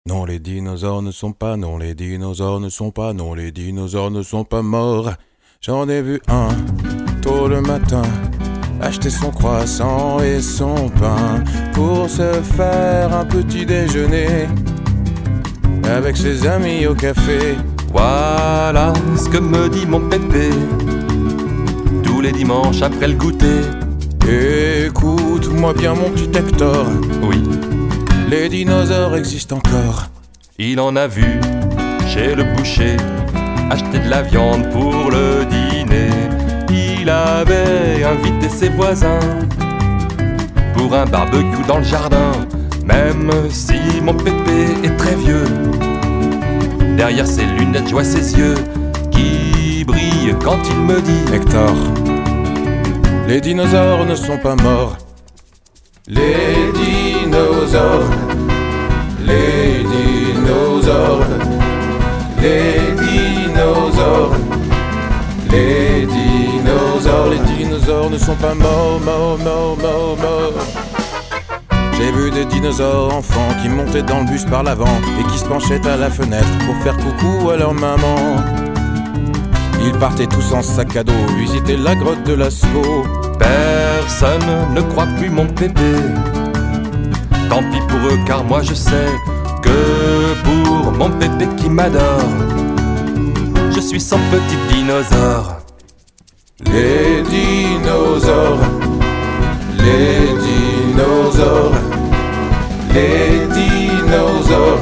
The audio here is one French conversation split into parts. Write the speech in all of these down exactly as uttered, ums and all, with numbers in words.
Non, les dinosaures ne sont pas, non, les dinosaures ne sont pas, non, les dinosaures ne sont pas morts. J'en ai vu un, tôt le matin, acheter son croissant et son pain pour se faire un petit déjeuner avec ses amis au café. Voilà ce que me dit mon pépé tous les dimanches après le goûter. Écoute-moi bien mon petit Hector, Oui, les dinosaures existent encore. il en a vu chez le boucher acheter de la viande pour le dîner. Il avait invité ses voisins pour un barbecue dans le jardin. Même si mon pépé est très vieux, derrière ses lunettes, je vois ses yeux qui brillent quand il me dit: Hector, les dinosaures ne sont pas morts. Les dinosaures, les dinosaures, les dinosaures, les dinosaures, les dinosaures ne sont pas morts, morts, morts, morts, morts. J'ai vu des dinosaures enfants qui montaient dans le bus par l'avant et qui se penchaient à la fenêtre pour faire coucou à leur maman. Ils partaient tous en sac à dos visiter la grotte de Lascaux. Personne ne croit plus mon pépé. Tant pis pour eux, car moi je sais que pour mon pépé qui m'adore, je suis son petit dinosaure. Les dinosaures, les dinosaures, les dinosaures,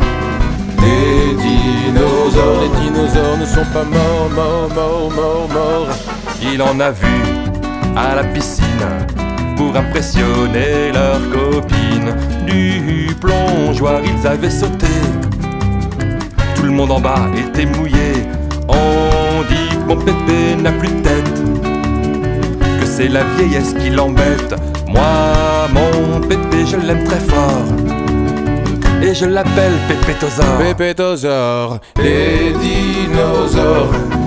les dinosaures, les dinosaures ne sont pas morts, morts, morts, morts, morts. Il en a vu à la piscine pour impressionner leurs copines. Du plongeoir ils avaient sauté, tout le monde en bas était mouillé. On dit que mon pépé n'a plus de tête, que c'est la vieillesse qui l'embête. Moi, mon pépé, je l'aime très fort et je l'appelle Pépétosaure. Pépétosaure, les dinosaures,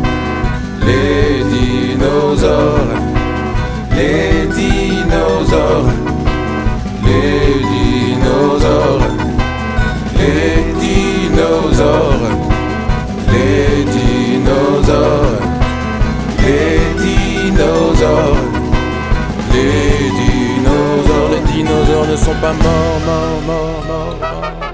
les dinosaures, les dinosaures, les dinosaures, les dinosaures, les dinosaures, les dinosaures, les dinosaures, les dinosaures ne sont pas morts, morts, morts, morts, morts.